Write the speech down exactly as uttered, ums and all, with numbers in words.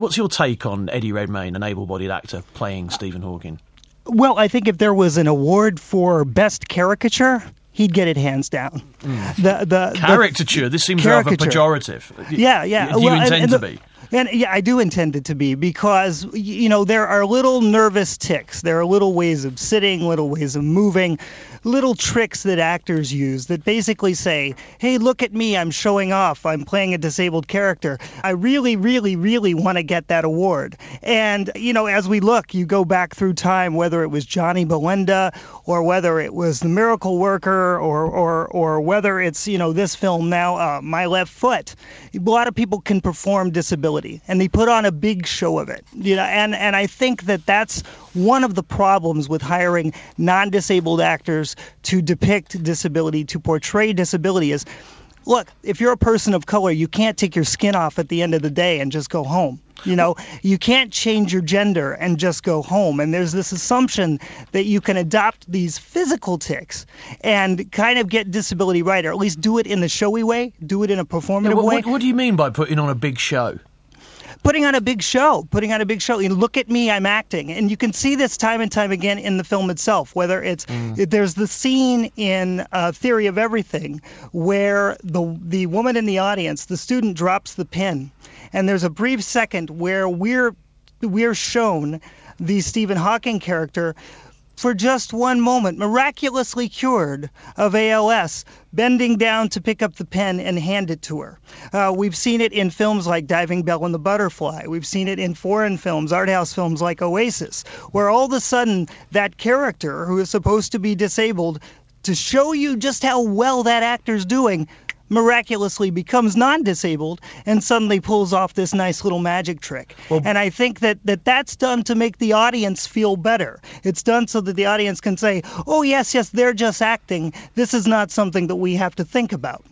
What's your take on Eddie Redmayne, an able-bodied actor, playing Stephen Hawking? Well, I think if there was an award for best caricature, he'd get it hands down. Mm. The, the, caricature? The this seems caricature. rather pejorative. Yeah, yeah. Do you well, intend and, and to the, be? And yeah, I do intend it to be because, you know, there are little nervous tics. There are little ways of sitting, little ways of moving, little tricks that actors use that basically say, hey, look at me, I'm showing off, I'm playing a disabled character. I really, really, really want to get that award. And, you know, as we look, you go back through time, whether it was Johnny Belinda or whether it was The Miracle Worker or or or whether it's, you know, this film now, uh, My Left Foot. A lot of people can perform disability, and they put on a big show of it. You know, and, and I think that that's one of the problems with hiring non-disabled actors to depict disability, to portray disability is, look, if you're a person of color, you can't take your skin off at the end of the day and just go home. You know, you can't change your gender and just go home. And there's this assumption that you can adopt these physical tics and kind of get disability right, or at least do it in the showy way, do it in a performative yeah, what, way. What, what do you mean by putting on a big show? Putting on a big show, putting on a big show. You know, look at me, I'm acting. And you can see this time and time again in the film itself, whether it's, mm. there's the scene in uh, Theory of Everything where the the woman in the audience, the student drops the pen. And there's a brief second where we're we're shown the Stephen Hawking character for just one moment, miraculously cured of A L S, bending down to pick up the pen and hand it to her. Uh, we've seen it in films like Diving Bell and the Butterfly. We've seen it in foreign films, art house films like Oasis, where all of a sudden that character who is supposed to be disabled, to show you just how well that actor's doing, miraculously becomes non-disabled and suddenly pulls off this nice little magic trick. Well, and I think that, that that's done to make the audience feel better. It's done so that the audience can say, oh, yes, yes, they're just acting. This is not something that we have to think about.